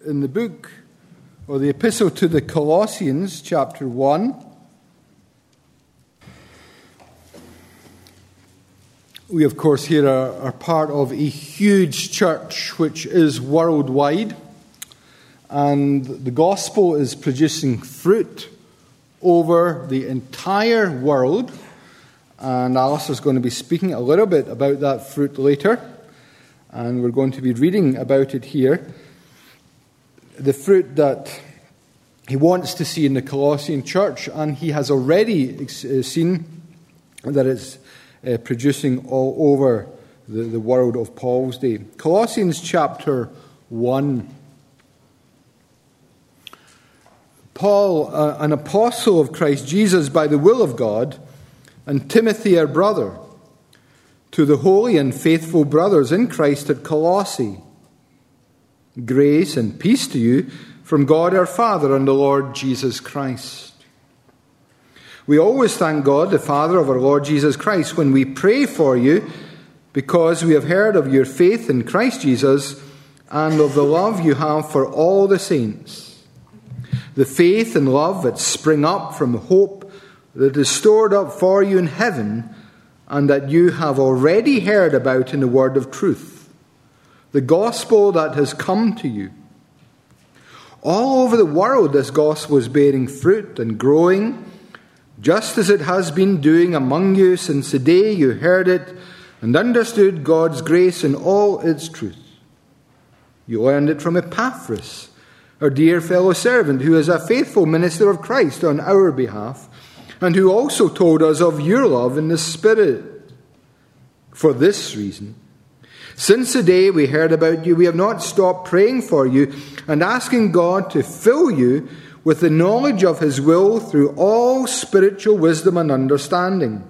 in the book or the epistle to the Colossians, chapter 1. We, of course, here are part of a huge church which is worldwide, and the gospel is producing fruit over the entire world. And Alistair's going to be speaking a little bit about that fruit later, and we're going to be reading about it here. The fruit that he wants to see in the Colossian church, and he has already seen that it's producing all over the world of Paul's day. Colossians chapter 1. Paul, an apostle of Christ Jesus by the will of God, and Timothy our brother, to the holy and faithful brothers in Christ at Colossae, grace and peace to you from God our Father and the Lord Jesus Christ. We always thank God, the Father of our Lord Jesus Christ, when we pray for you, because we have heard of your faith in Christ Jesus and of the love you have for all the saints. The faith and love that spring up from hope that is stored up for you in heaven, and that you have already heard about in the word of truth, the gospel that has come to you. All over the world this gospel is bearing fruit and growing, just as it has been doing among you since the day you heard it and understood God's grace in all its truth. You learned it from Epaphras, our dear fellow servant, who is a faithful minister of Christ on our behalf, and who also told us of your love in the Spirit. For this reason, since the day we heard about you, we have not stopped praying for you and asking God to fill you with the knowledge of His will through all spiritual wisdom and understanding.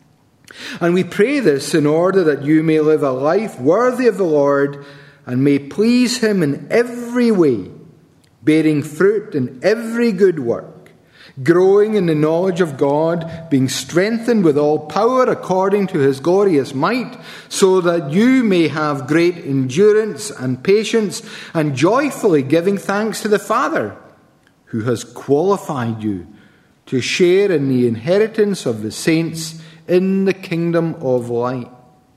And we pray this in order that you may live a life worthy of the Lord and may please Him in every way, bearing fruit in every good work, growing in the knowledge of God, being strengthened with all power according to His glorious might, so that you may have great endurance and patience, and joyfully giving thanks to the Father, who has qualified you to share in the inheritance of the saints in the kingdom of light.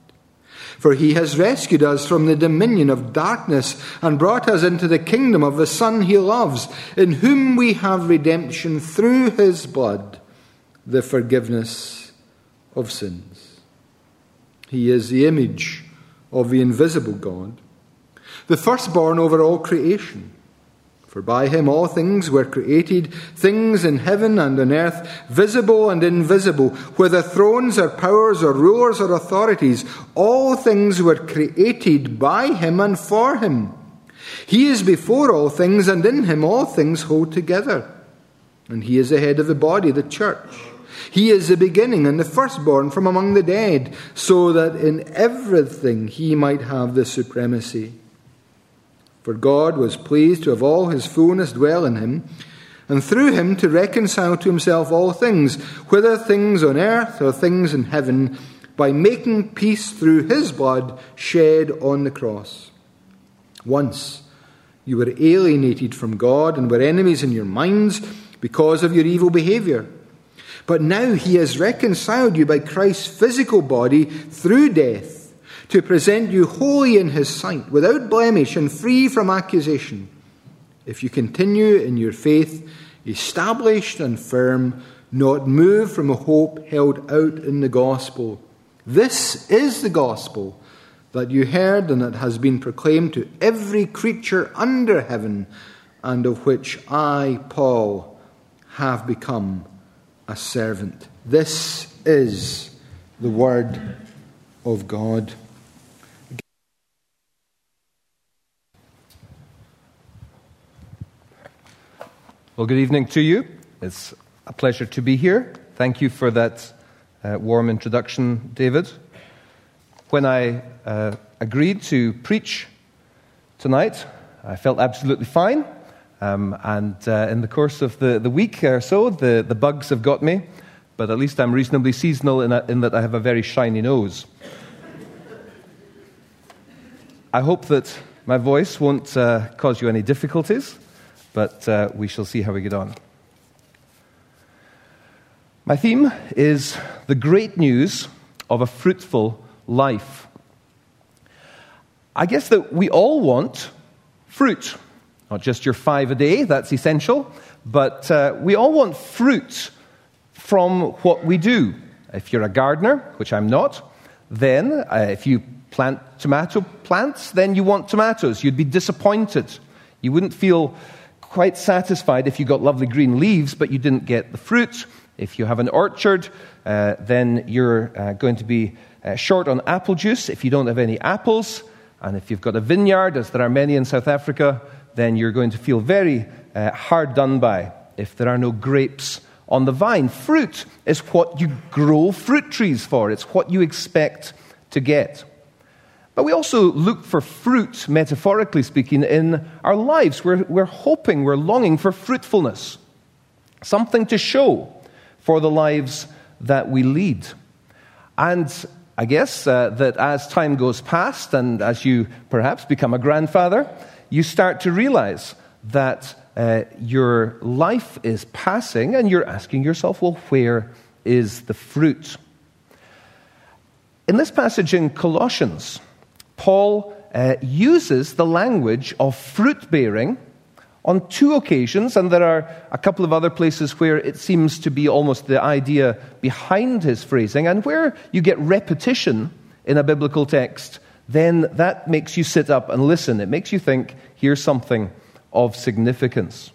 For He has rescued us from the dominion of darkness and brought us into the kingdom of the Son He loves, in whom we have redemption through His blood, the forgiveness of sins. He is the image of the invisible God, the firstborn over all creation. For by Him all things were created, things in heaven and on earth, visible and invisible, whether thrones or powers or rulers or authorities. All things were created by Him and for Him. He is before all things, and in Him all things hold together. And He is the head of the body, the church. He is the beginning and the firstborn from among the dead, so that in everything He might have the supremacy. For God was pleased to have all His fullness dwell in Him, and through Him to reconcile to Himself all things, whether things on earth or things in heaven, by making peace through His blood shed on the cross. Once you were alienated from God and were enemies in your minds because of your evil behavior. But now He has reconciled you by Christ's physical body through death, to present you holy in His sight, without blemish and free from accusation, if you continue in your faith, established and firm, not moved from a hope held out in the gospel. This is the gospel that you heard and that has been proclaimed to every creature under heaven, and of which I, Paul, have become a servant. This is the word of God. Well, good evening to you. It's a pleasure to be here. Thank you for that warm introduction, David. When I agreed to preach tonight, I felt absolutely fine. And in the course of the week or so, the bugs have got me. But at least I'm reasonably seasonal in that I have a very shiny nose. I hope that my voice won't cause you any difficulties, but we shall see how we get on. My theme is the great news of a fruitful life. I guess that we all want fruit. Not just your 5 a day, that's essential, but we all want fruit from what we do. If you're a gardener, which I'm not, then if you plant tomato plants, then you want tomatoes. You'd be disappointed. You wouldn't feel quite satisfied if you got lovely green leaves, but you didn't get the fruit. If you have an orchard, then you're going to be short on apple juice if you don't have any apples. And if you've got a vineyard, as there are many in South Africa, then you're going to feel very hard done by if there are no grapes on the vine. Fruit is what you grow fruit trees for. It's what you expect to get. But we also look for fruit, metaphorically speaking, in our lives. We're hoping, we're longing for fruitfulness, something to show for the lives that we lead. And I guess that as time goes past and as you perhaps become a grandfather, you start to realize that your life is passing and you're asking yourself, well, where is the fruit? In this passage in Colossians, Paul uses the language of fruit-bearing on 2 occasions, and there are a couple of other places where it seems to be almost the idea behind his phrasing, and where you get repetition in a biblical text, then that makes you sit up and listen. It makes you think, here's something of significance.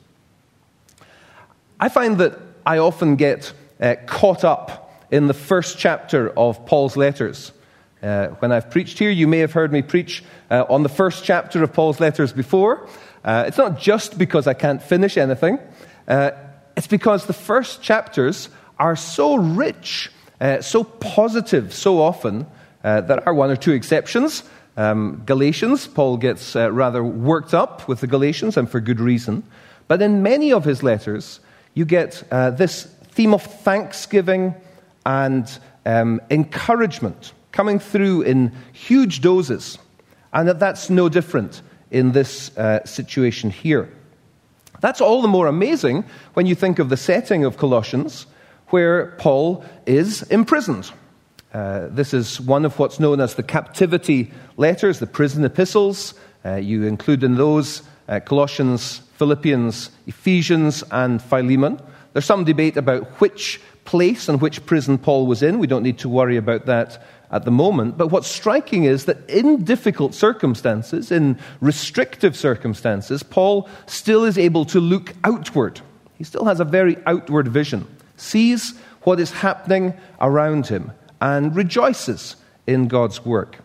I find that I often get caught up in the first chapter of Paul's letters. When I've preached here, you may have heard me preach on the first chapter of Paul's letters before. It's not just because I can't finish anything. It's because the first chapters are so rich, so positive so often. There are 1 or 2 exceptions. Galatians, Paul gets rather worked up with the Galatians, and for good reason. But in many of his letters, you get this theme of thanksgiving and encouragement coming through in huge doses. And that's no different in this situation here. That's all the more amazing when you think of the setting of Colossians, where Paul is imprisoned. This is one of what's known as the captivity letters, the prison epistles. You include in those Colossians, Philippians, Ephesians, and Philemon. There's some debate about which place and which prison Paul was in. We don't need to worry about that at the moment. But what's striking is that in difficult circumstances, in restrictive circumstances, Paul still is able to look outward. He still has a very outward vision, sees what is happening around him, and rejoices in God's work.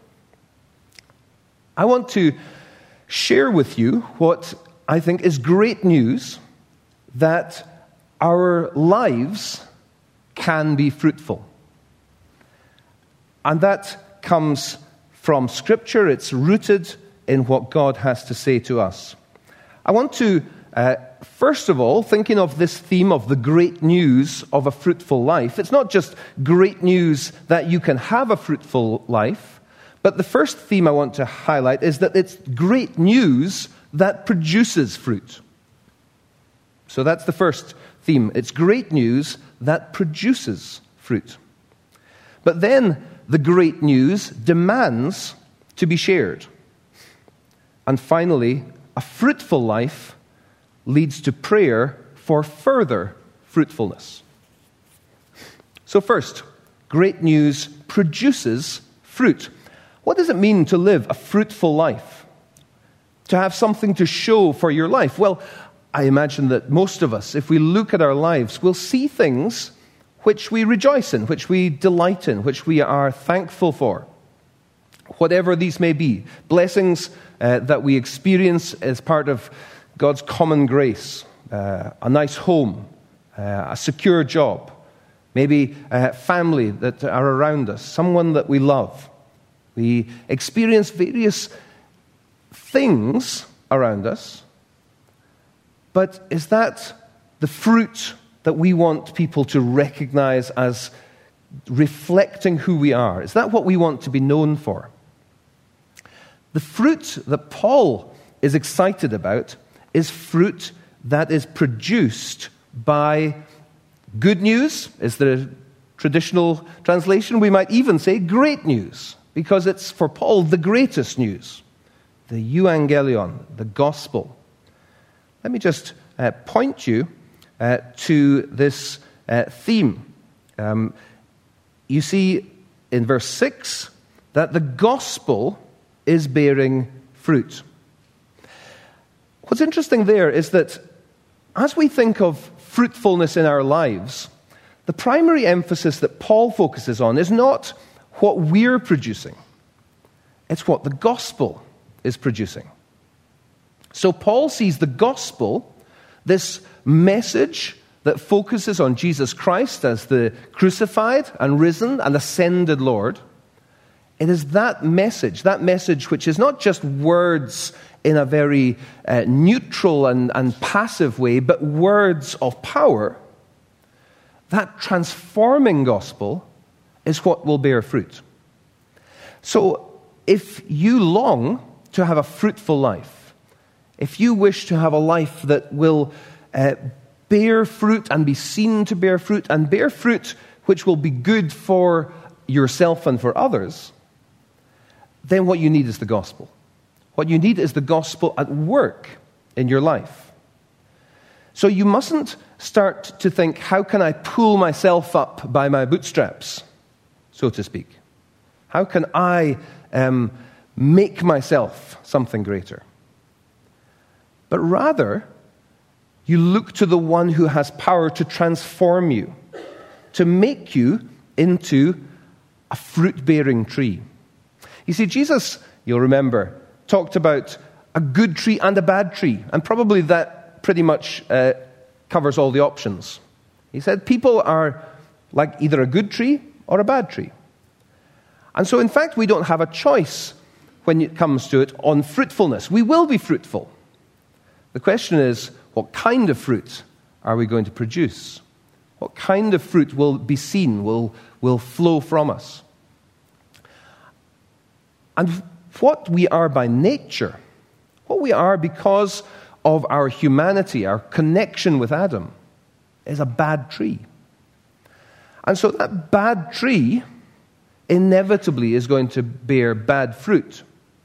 I want to share with you what I think is great news, that our lives can be fruitful. And that comes from Scripture. It's rooted in what God has to say to us. I want to, first of all, thinking of this theme of the great news of a fruitful life. It's not just great news that you can have a fruitful life, but the first theme I want to highlight is that it's great news that produces fruit. So that's the first theme. It's great news that produces fruit. But then the great news demands to be shared. And finally, a fruitful life leads to prayer for further fruitfulness. So first, great news produces fruit. What does it mean to live a fruitful life? To have something to show for your life? Well, I imagine that most of us, if we look at our lives, will see things which we rejoice in, which we delight in, which we are thankful for. Whatever these may be, blessings that we experience as part of God's common grace, a nice home, a secure job, maybe family that are around us, someone that we love. We experience various things around us, but is that the fruit that we want people to recognize as reflecting who we are? Is that what we want to be known for? The fruit that Paul is excited about is fruit that is produced by good news, is the traditional translation. We might even say great news, because it's, for Paul, the greatest news. The euangelion, the gospel. Let me just point you to this theme. You see in verse 6 that the gospel is bearing fruit. What's interesting there is that as we think of fruitfulness in our lives, the primary emphasis that Paul focuses on is not what we're producing. It's what the gospel is producing. So Paul sees the gospel, this message that focuses on Jesus Christ as the crucified and risen and ascended Lord. It is that message which is not just words in a very neutral and passive way, but words of power. That transforming gospel is what will bear fruit. So if you long to have a fruitful life, if you wish to have a life that will bear fruit and be seen to bear fruit, and bear fruit which will be good for yourself and for others, then what you need is the gospel. What you need is the gospel at work in your life. So you mustn't start to think, how can I pull myself up by my bootstraps, so to speak? How can I make myself something greater? But rather, you look to the one who has power to transform you, to make you into a fruit-bearing tree. You see, Jesus, you'll remember, talked about a good tree and a bad tree, and probably that pretty much covers all the options. He said people are like either a good tree or a bad tree. And so, in fact, we don't have a choice when it comes to it on fruitfulness. We will be fruitful. The question is, what kind of fruit are we going to produce? What kind of fruit will be seen, will flow from us? And what we are by nature, what we are because of our humanity, our connection with Adam, is a bad tree. And so that bad tree inevitably is going to bear bad fruit.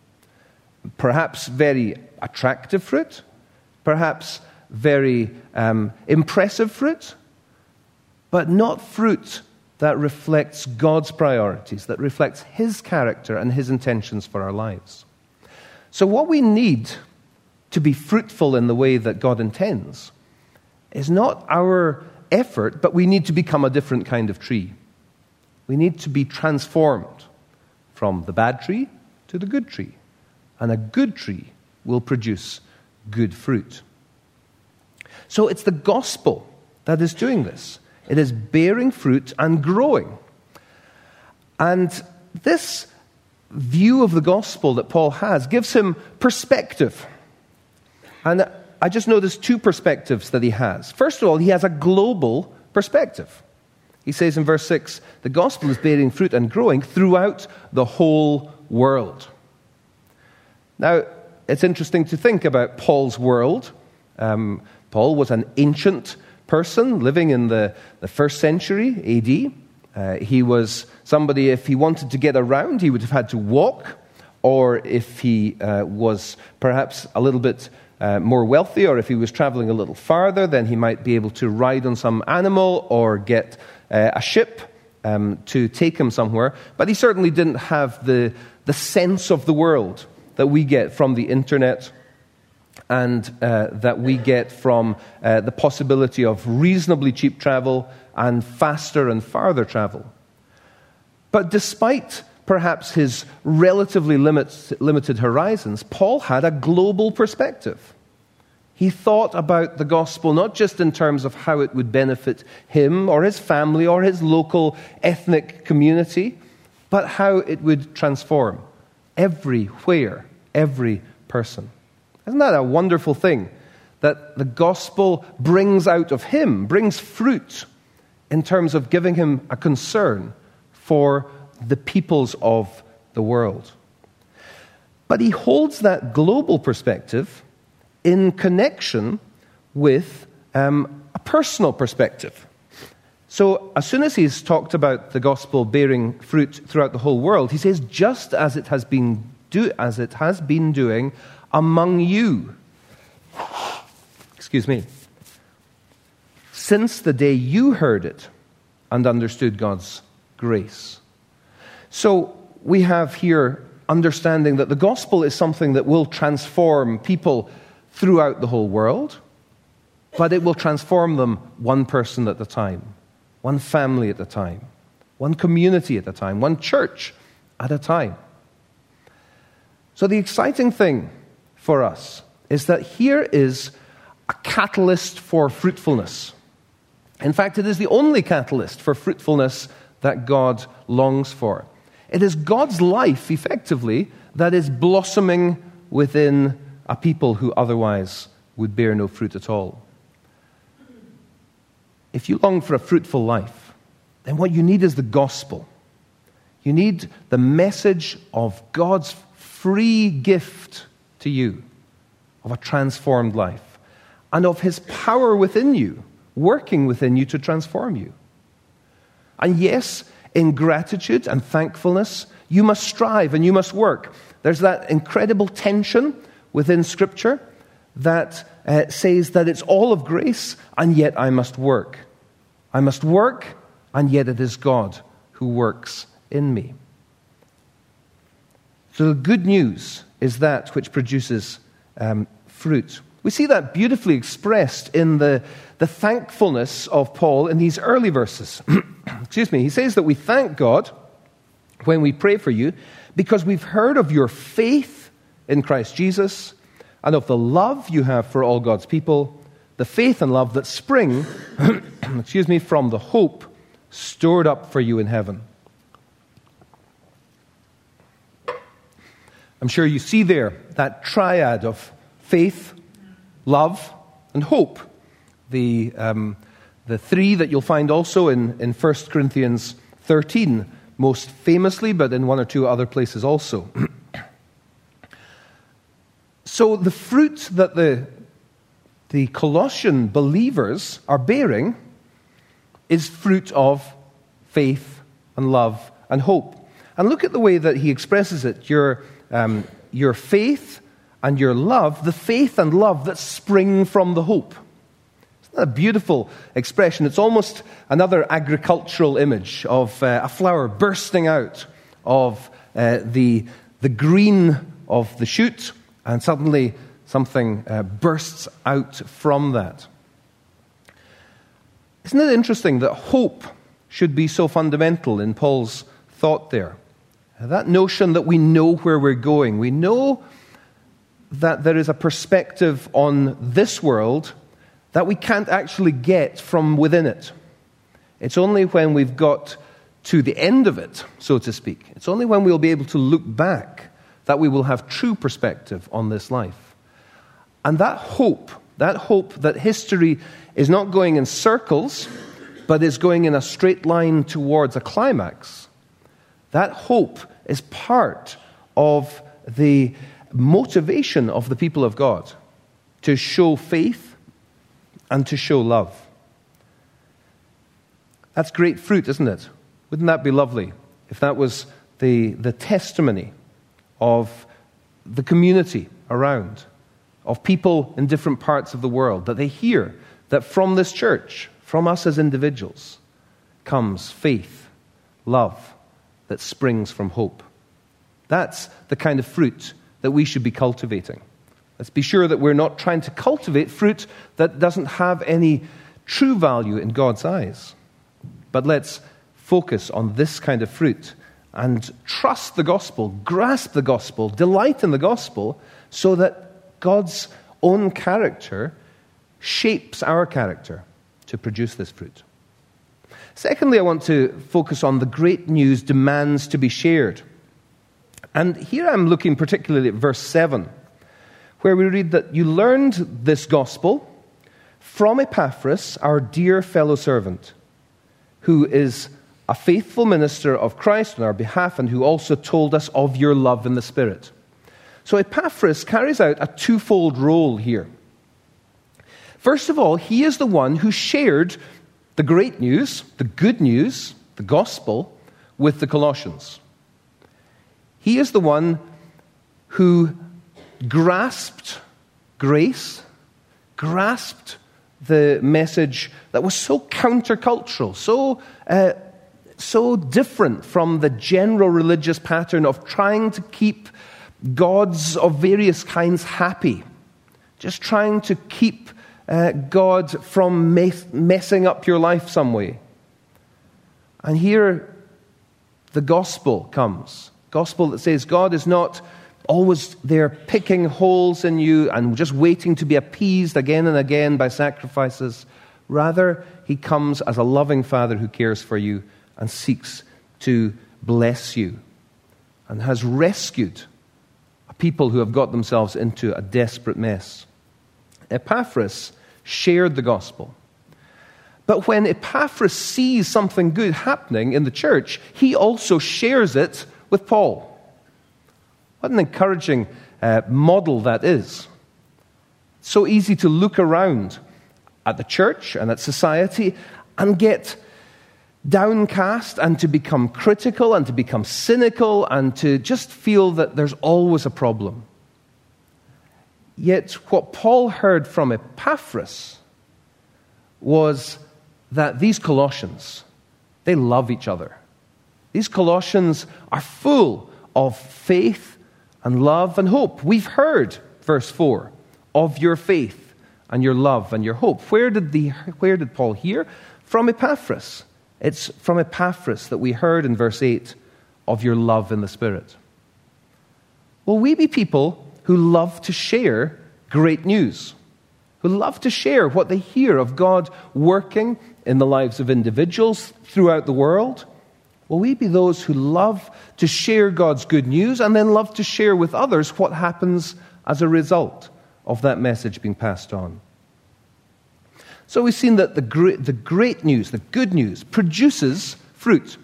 Perhaps very attractive fruit, perhaps very impressive fruit, but not fruit that reflects God's priorities, that reflects His character and His intentions for our lives. So what we need to be fruitful in the way that God intends is not our effort, but we need to become a different kind of tree. We need to be transformed from the bad tree to the good tree. And a good tree will produce good fruit. So it's the gospel that is doing this. It is bearing fruit and growing. And this view of the gospel that Paul has gives him perspective. And I just noticed two perspectives that he has. First of all, he has a global perspective. He says in verse 6, the gospel is bearing fruit and growing throughout the whole world. Now, it's interesting to think about Paul's world. Paul was an ancient person living in the 1st century AD. He was somebody, if he wanted to get around, he would have had to walk, or if he was perhaps a little bit more wealthy, or if he was traveling a little farther, then he might be able to ride on some animal or get a ship to take him somewhere. But he certainly didn't have the sense of the world that we get from the internet, and that we get from the possibility of reasonably cheap travel and faster and farther travel. But despite perhaps his relatively limited horizons, Paul had a global perspective. He thought about the gospel not just in terms of how it would benefit him or his family or his local ethnic community, but how it would transform everywhere, every person. Isn't that a wonderful thing? That the gospel brings out of him, brings fruit in terms of giving him a concern for the peoples of the world. But he holds that global perspective in connection with a personal perspective. So as soon as he's talked about the gospel bearing fruit throughout the whole world, he says, just as it has been doing among you. Excuse me. Since the day you heard it and understood God's grace. So we have here understanding that the gospel is something that will transform people throughout the whole world, but it will transform them one person at a time, one family at a time, one community at a time, one church at a time. So the exciting thing for us is that here is a catalyst for fruitfulness. In fact, it is the only catalyst for fruitfulness that God longs for. It is God's life, effectively, that is blossoming within a people who otherwise would bear no fruit at all. If you long for a fruitful life, then what you need is the gospel. You need the message of God's free gift to you of a transformed life and of his power within you, working within you to transform you. And yes, in gratitude and thankfulness, you must strive and you must work. There's that incredible tension within Scripture that says that it's all of grace, and yet I must work. I must work, and yet it is God who works in me. So the good news is that which produces fruit. We see that beautifully expressed in the thankfulness of Paul in these early verses. Excuse me. He says that we thank God when we pray for you because we've heard of your faith in Christ Jesus and of the love you have for all God's people, the faith and love that spring from the hope stored up for you in heaven. I'm sure you see there that triad of faith, love, and hope. The three that you'll find also in 1 Corinthians 13, most famously, but in one or two other places also. So the fruit that the Colossian believers are bearing is fruit of faith and love and hope. And look at the way that he expresses it. Your faith and your love, the faith and love that spring from the hope. Isn't that a beautiful expression? It's almost another agricultural image of a flower bursting out of the green of the shoot, and suddenly something bursts out from that. Isn't it interesting that hope should be so fundamental in Paul's thought there? That notion that we know where we're going. We know that there is a perspective on this world that we can't actually get from within it. It's only when we've got to the end of it, so to speak. It's only when we'll be able to look back that we will have true perspective on this life. And that hope that history is not going in circles, but is going in a straight line towards a climax, that hope is part of the motivation of the people of God to show faith and to show love. That's great fruit, isn't it? Wouldn't that be lovely if that was the testimony of the community around, of people in different parts of the world, that they hear that from this church, from us as individuals, comes faith, love that springs from hope. That's the kind of fruit that we should be cultivating. Let's be sure that we're not trying to cultivate fruit that doesn't have any true value in God's eyes. But let's focus on this kind of fruit and trust the gospel, grasp the gospel, delight in the gospel, so that God's own character shapes our character to produce this fruit. Secondly, I want to focus on the great news demands to be shared. And here I'm looking particularly at verse 7, where we read that you learned this gospel from Epaphras, our dear fellow servant, who is a faithful minister of Christ on our behalf and who also told us of your love in the Spirit. So Epaphras carries out a twofold role here. First of all, he is the one who shared the great news, the good news, the gospel, with the Colossians. He is the one who grasped grace, grasped the message that was so countercultural, so different from the general religious pattern of trying to keep gods of various kinds happy, just trying to keep God from messing up your life some way. And here the gospel comes. Gospel that says God is not always there picking holes in you and just waiting to be appeased again and again by sacrifices. Rather, he comes as a loving Father who cares for you and seeks to bless you and has rescued a people who have got themselves into a desperate mess. Epaphras shared the gospel. But when Epaphras sees something good happening in the church, he also shares it with Paul. What an encouraging model that is. So easy to look around at the church and at society and get downcast and to become critical and to become cynical and to just feel that there's always a problem. Yet what Paul heard from Epaphras was that these Colossians, they love each other. These Colossians are full of faith and love and hope. We've heard, verse 4, of your faith and your love and your hope. Where did Paul hear? From Epaphras. It's from Epaphras that we heard in verse 8 of your love in the Spirit. Will we be people who love to share great news, who love to share what they hear of God working in the lives of individuals throughout the world? Will we be those who love to share God's good news and then love to share with others what happens as a result of that message being passed on? So we've seen that the great news, the good news, produces fruit.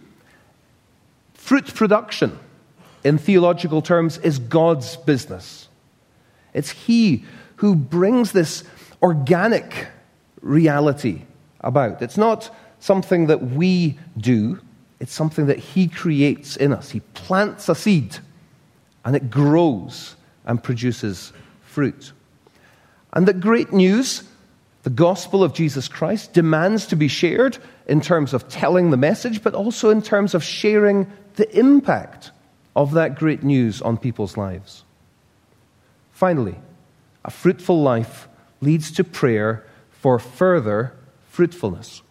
Fruit production, in theological terms, is God's business. It's He who brings this organic reality about. It's not something that we do. It's something that He creates in us. He plants a seed, and it grows and produces fruit. And the great news, the gospel of Jesus Christ, demands to be shared in terms of telling the message, but also in terms of sharing the impact of that great news on people's lives. Finally, a fruitful life leads to prayer for further fruitfulness.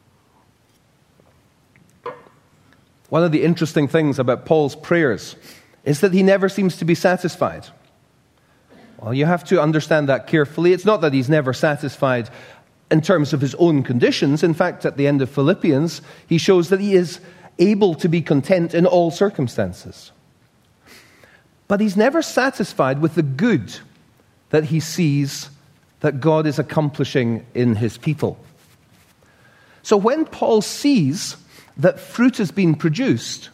One of the interesting things about Paul's prayers is that he never seems to be satisfied. Well, you have to understand that carefully. It's not that he's never satisfied in terms of his own conditions. In fact, at the end of Philippians, he shows that he is able to be content in all circumstances. But he's never satisfied with the good that he sees that God is accomplishing in his people. So when Paul sees that fruit has been produced,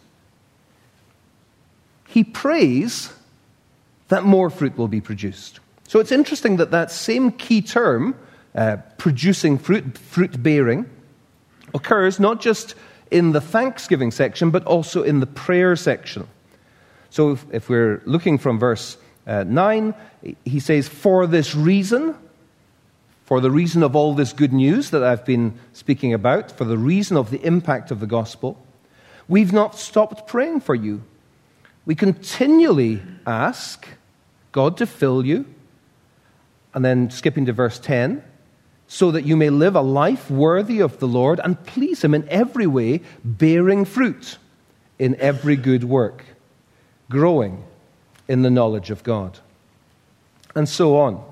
he prays that more fruit will be produced. So it's interesting that that same key term, producing fruit, fruit bearing, occurs not just in the thanksgiving section, but also in the prayer section. So if we're looking from verse 9, he says, for this reason, for the reason of all this good news that I've been speaking about, for the reason of the impact of the gospel, we've not stopped praying for you. We continually ask God to fill you. And then skipping to verse 10, so that you may live a life worthy of the Lord and please Him in every way, bearing fruit in every good work, growing in the knowledge of God. And so on.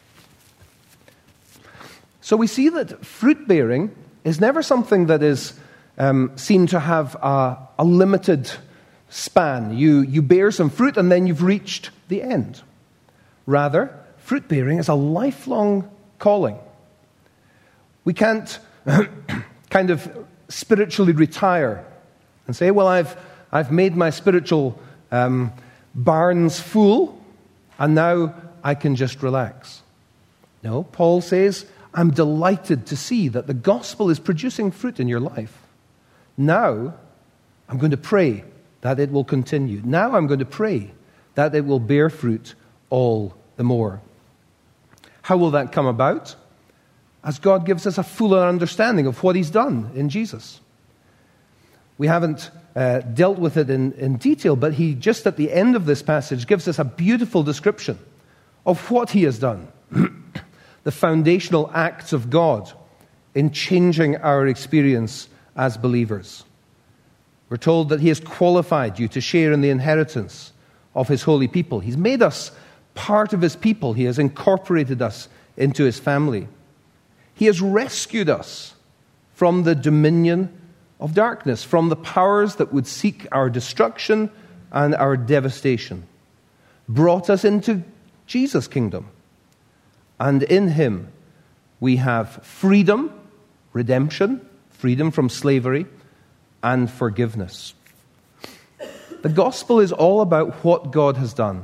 So we see that fruit bearing is never something that is seen to have a limited span. You bear some fruit and then you've reached the end. Rather, fruit bearing is a lifelong calling. We can't kind of spiritually retire and say, well, I've made my spiritual barns full, and now I can just relax. No, Paul says, I'm delighted to see that the gospel is producing fruit in your life. Now, I'm going to pray that it will continue. Now I'm going to pray that it will bear fruit all the more. How will that come about? As God gives us a fuller understanding of what he's done in Jesus. We haven't dealt with it in detail, but he, just at the end of this passage, gives us a beautiful description of what he has done. The foundational acts of God in changing our experience as believers. We're told that he has qualified you to share in the inheritance of his holy people. He's made us part of his people. He has incorporated us into his family. He has rescued us from the dominion of darkness, from the powers that would seek our destruction and our devastation. Brought us into Jesus' kingdom. And in him we have freedom, redemption, freedom from slavery, and forgiveness. The gospel is all about what God has done.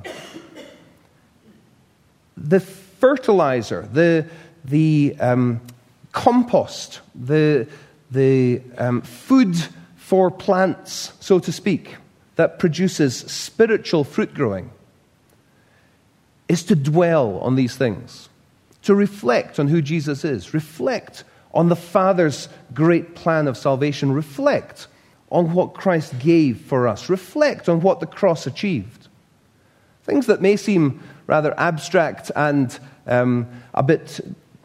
The fertilizer, the compost, the food for plants, so to speak, that produces spiritual fruit growing, is to dwell on these things, to reflect on who Jesus is, reflect on the Father's great plan of salvation, reflect on what Christ gave for us, reflect on what the cross achieved. Things that may seem rather abstract and a bit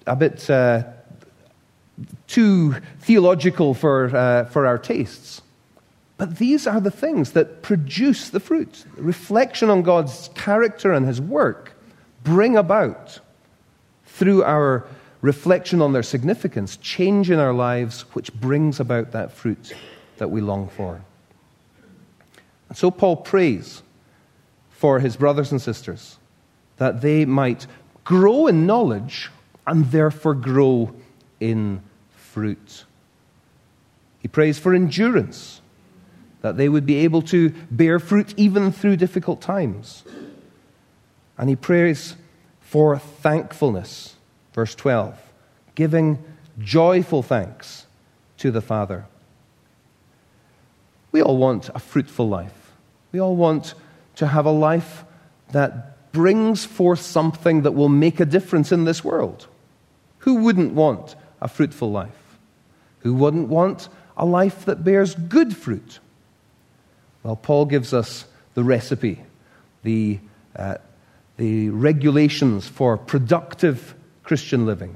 too theological for our tastes. But these are the things that produce the fruit. Reflection on God's character and his work bring about, through our reflection on their significance, change in our lives which brings about that fruit that we long for. And so Paul prays for his brothers and sisters that they might grow in knowledge and therefore grow in fruit. He prays for endurance, that they would be able to bear fruit even through difficult times. And he prays for thankfulness, verse 12, giving joyful thanks to the Father. We all want a fruitful life. We all want to have a life that brings forth something that will make a difference in this world. Who wouldn't want a fruitful life? Who wouldn't want a life that bears good fruit? Well, Paul gives us the recipe, the regulations for productive Christian living.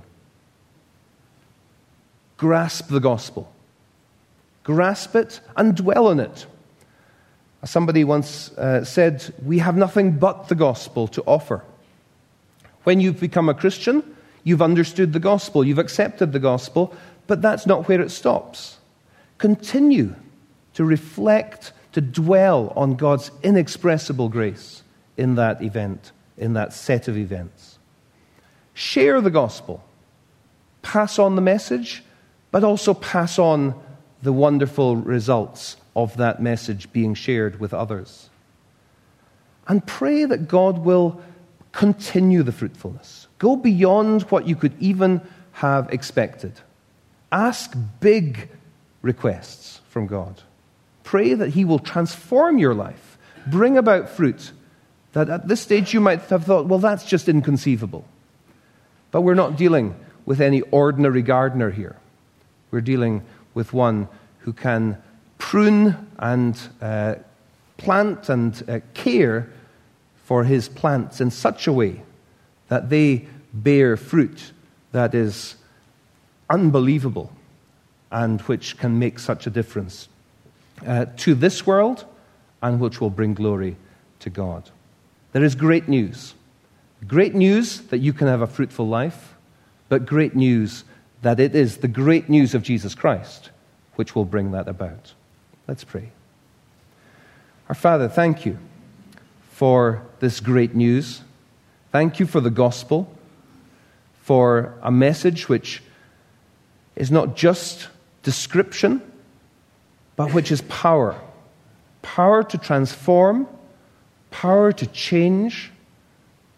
Grasp the gospel. Grasp it and dwell on it. Somebody once said, we have nothing but the gospel to offer. When you've become a Christian, you've understood the gospel, you've accepted the gospel, but that's not where it stops. Continue to reflect, to dwell on God's inexpressible grace in that event, in that set of events. Share the gospel. Pass on the message, but also pass on the wonderful results of that message being shared with others. And pray that God will continue the fruitfulness. Go beyond what you could even have expected. Ask big requests from God. Pray that he will transform your life, bring about fruit that at this stage you might have thought, well, that's just inconceivable. But we're not dealing with any ordinary gardener here. We're dealing with one who can prune and plant and care for his plants in such a way that they bear fruit that is unbelievable and which can make such a difference to this world and which will bring glory to God. There is great news. Great news that you can have a fruitful life, but great news that it is the great news of Jesus Christ which will bring that about. Let's pray. Our Father, thank you for this great news. Thank you for the gospel, for a message which is not just description, but which is power. Power to transform, power to change,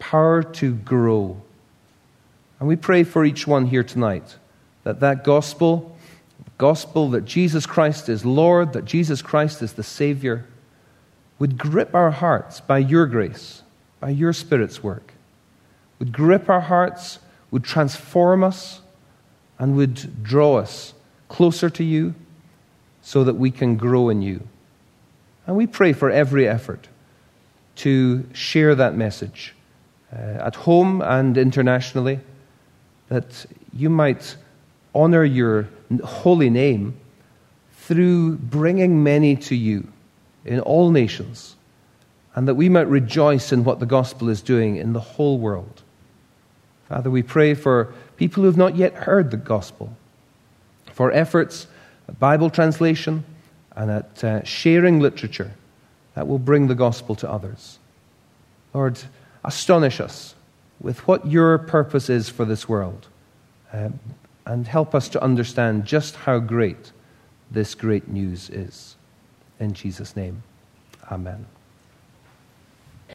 power to grow. And we pray for each one here tonight that gospel that Jesus Christ is Lord, that Jesus Christ is the Savior, would grip our hearts by your grace, by your Spirit's work, would grip our hearts, would transform us, and would draw us closer to you so that we can grow in you. And we pray for every effort to share that message at home and internationally, that you might honor your holy name through bringing many to you in all nations, and that we might rejoice in what the gospel is doing in the whole world. Father, we pray for people who have not yet heard the gospel, for efforts at Bible translation and at sharing literature that will bring the gospel to others. Lord, astonish us with what your purpose is for this world, and help us to understand just how great this great news is. In Jesus' name, amen.